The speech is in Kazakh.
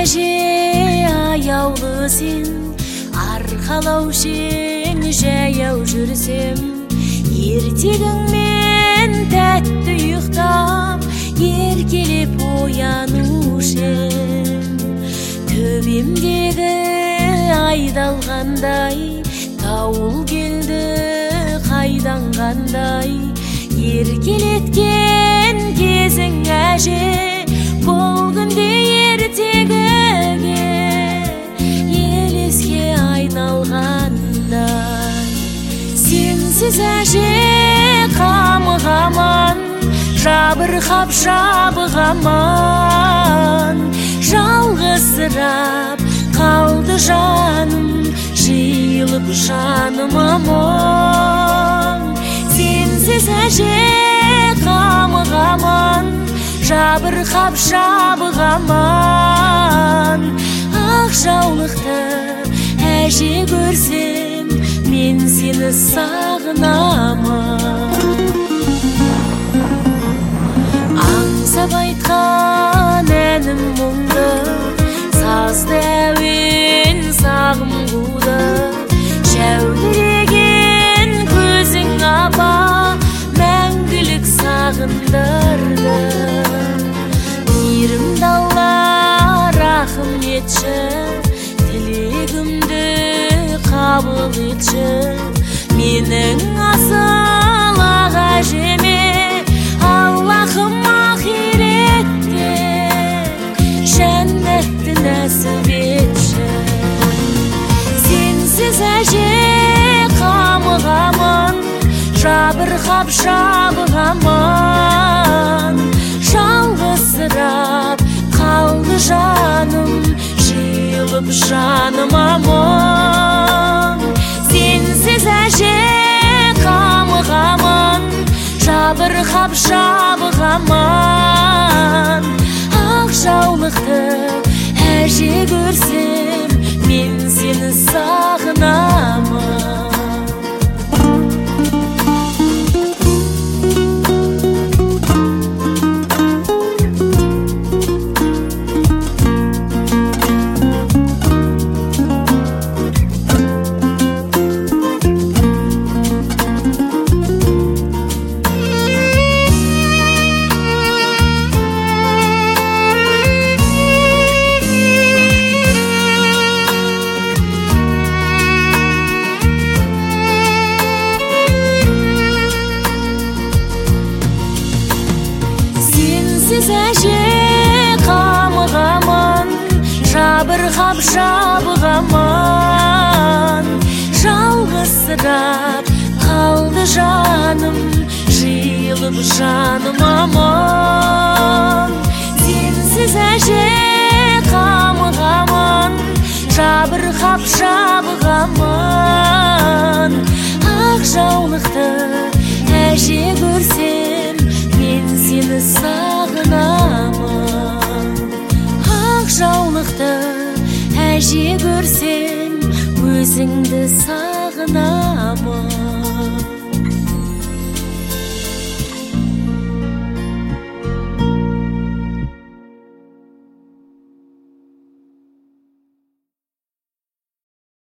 әже аяулы сен, арқалаушың жаяу жүрсем, ертегіңмен тәтті ұйықтап, еркелеп оянушым. Төбемдегі айдалғандай, дауыл келді қайдан қандай, еркелеткен кезің әже, бұл күнде ертегіге елеске айналғандай. Сенсіз әже қамығаман, жабырқап жабығаман, жалғызсырап қалды жаным, жиылып жаным аман. Сенсіз әже қамығаман, жабырқап жабығаман, ақ жаулықты әже көрсем, мен сені сағынамын. Аңсап айтқан әнім мұңды, сазды әуен сағым қуды, жәудіреген көзің апа, мәңгілік сағындырды. Мейірімді Алла рахым етші, тілегімді қабыл етші, менің асыл ақ әжеме, Аллахым ақиретте жәннатты нәсіп етші. Сенсіз әже қамығаман, жабырқап жабығаман, жалғызсырап қалды жаным, жиылып жаным аман. Сенсіз әже қамығаман, жабырқап жабығаман, ақ жаулықты әже көрсем, мен сені сағынамын. Сенсіз әже қамығаман, жабырқап жабығаман, жалғызсырап қалды жаным, жиылып жаным аман. Сенсіз әже қамығаман, жабырқап жабығаман, ақ жаулықты әже көрсем, мен сені сағынамын. Ақ жаулықты әже көрсем, өзіңді сағынамын.